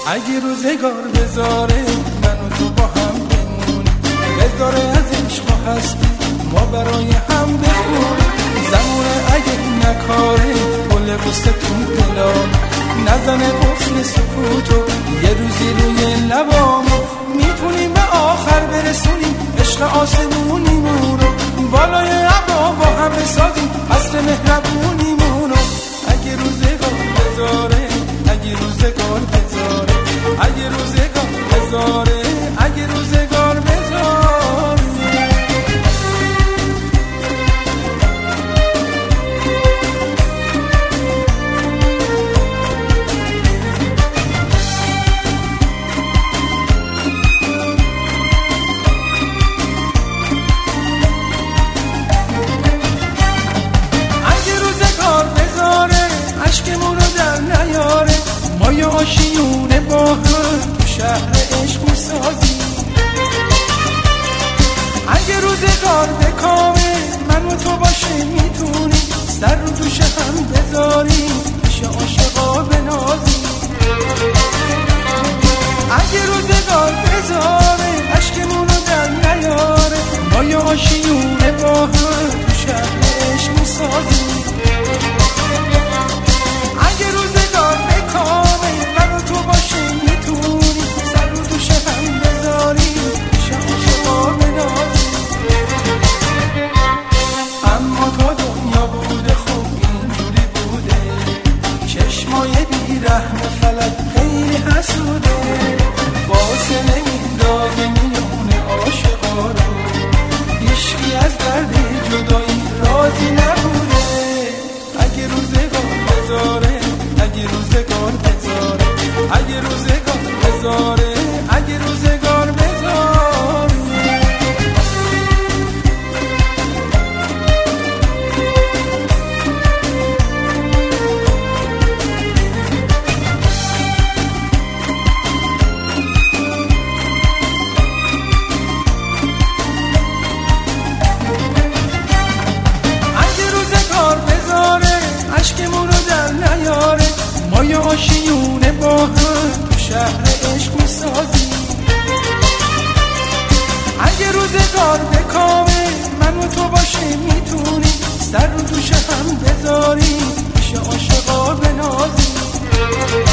اگه روزگار بذاره من و تو با هم بمونیم، بذاره از عشق و هستی ما برای هم بخونیم. زمونه اگه نکاره گل بوستتون دلا نزنه قفل سکوتو یه روزی روی لبامو، میتونیم به آخر برسونیم عشق آسمونیمونو، بالای ابرا با هم بسازیم اصل مهربونیمونو. اگه روزگار بذاره، اگه روزگار بذاره، اگه روزگار بذاره، اگه روزگار بذاره. عشقمون رو در نیاره ما یه آشیونه با هم تو شهر عشق میسازیم. اگه روزگار بکامه من و تو باشه میتونیم سر رو دوش هم بذاریم پیش عاشقا بنازیم. اگه روزگار بذاره عشقمون رو در نیاره ما یه آشیونه با هم تو شهر عشق میسازیم. اگه روزگار بکامه من و تو باشه میتونی سر رو دوش هم بذاری پیش عاشقا بنازی. اما تا دنیا بوده خوب اینجوری بوده، چشمای بیرحم فلک خیلی حسوده، واسه نمیداده میونه عاشقا رو، هیچکی از درد جدایی راضی نبوده. اگه روزگار بذاره، اگه روزگار بذاره، اگه روزگار بذاره، اگه روزگار بذاره. اگه روزگار بذاره عشقمون رو در نیاره ما یه آشیونه با هم تو شهر عشق میسازیم. اگه روزگار بکامه من و تو باشه میتونیم سر رو دوش هم بذاریم پیش عاشقا بنازیم.